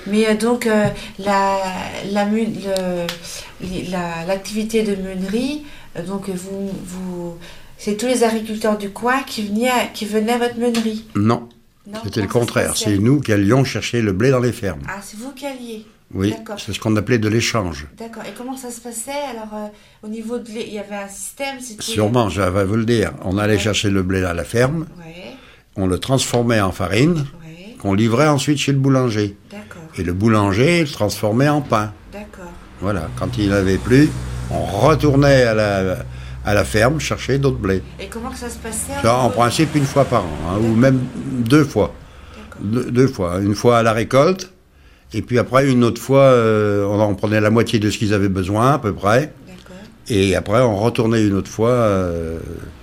Mais l'activité de meunerie, c'est tous les agriculteurs du coin qui venaient à votre meunerie. Non, Non, c'était le comment ça se contraire. passait? C'est nous qui allions chercher le blé dans les fermes. Ah, c'est vous qui alliez. Oui, D'accord. c'est ce qu'on appelait de l'échange. D'accord. Et comment ça se passait? Alors, au niveau il y avait un système, c'était... Sûrement, je vais vous le dire. On allait chercher le blé à la ferme, Ouais, on le transformait en farine, ouais. qu'on livrait ensuite chez le boulanger. D'accord, Et le boulanger le transformait en pain. d'accord. Voilà, quand il n'avait plus, on retournait à la ferme chercher d'autres blés. Et comment que ça se passait? Ça, en principe, une fois par an, hein, ou même deux fois. D'accord. Deux fois. Une fois à la récolte, et puis après, une autre fois, on en prenait la moitié de ce qu'ils avaient besoin, à peu près. D'accord. Et après, on retournait une autre fois